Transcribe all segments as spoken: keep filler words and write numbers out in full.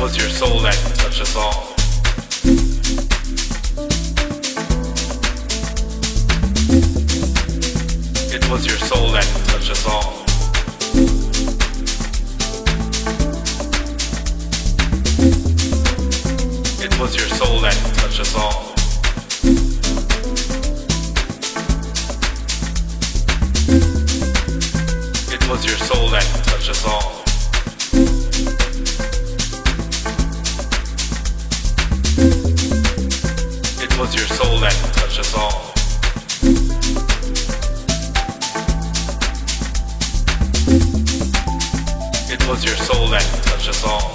was your soul that touched us all. It was your soul that touched us all. It was your soul that touched us all. It was your soul that touched us all. It was your soul that touched us all. It was your soul that touched us all.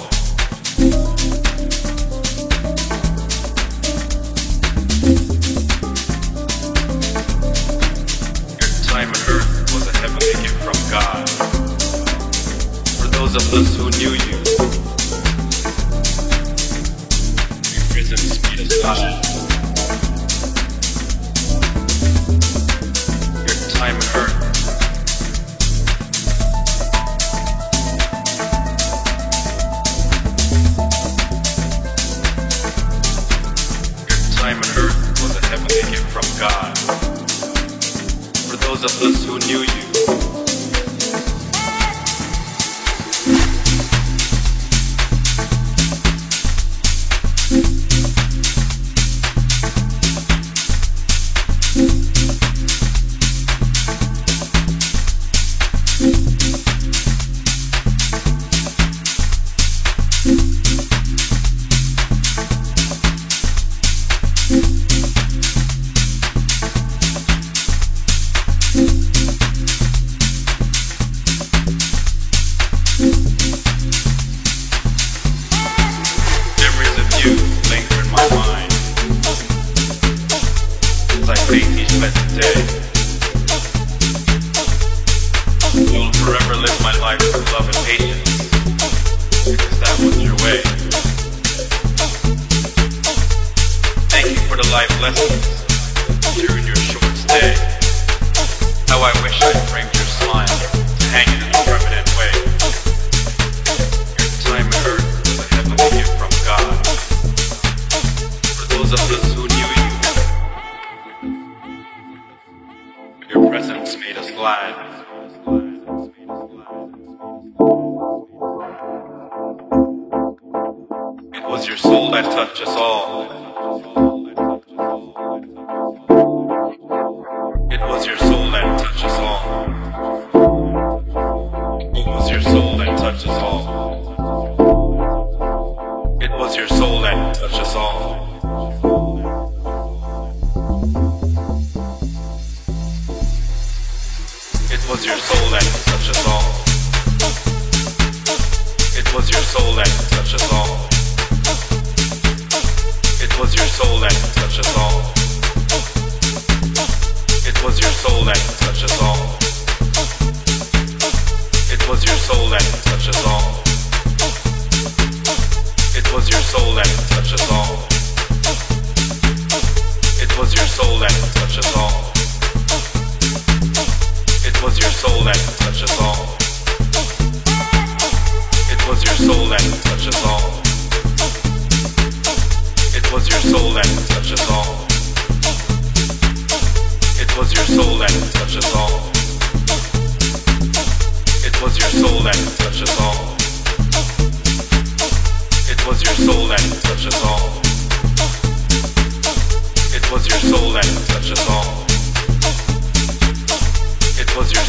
Your time on earth was a heavenly gift from God. For those of us who knew you, your presence made us glad. Your time on earth Time on earth was a heavenly gift from God. For those of us who knew you,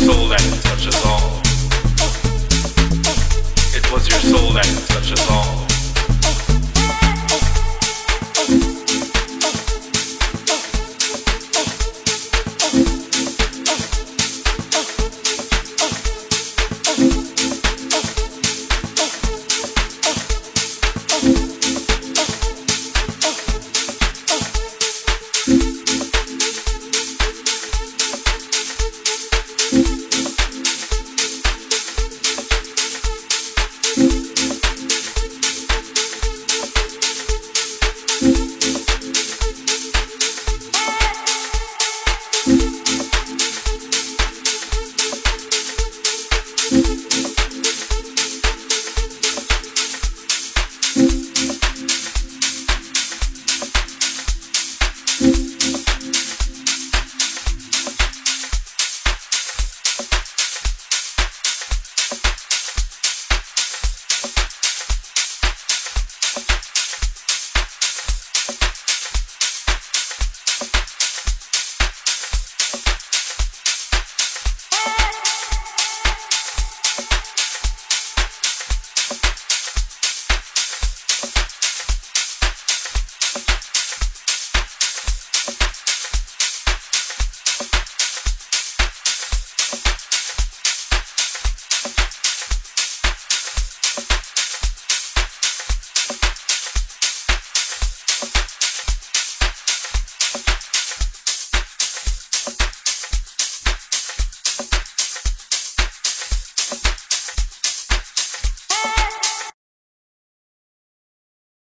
It was your soul that touched us all.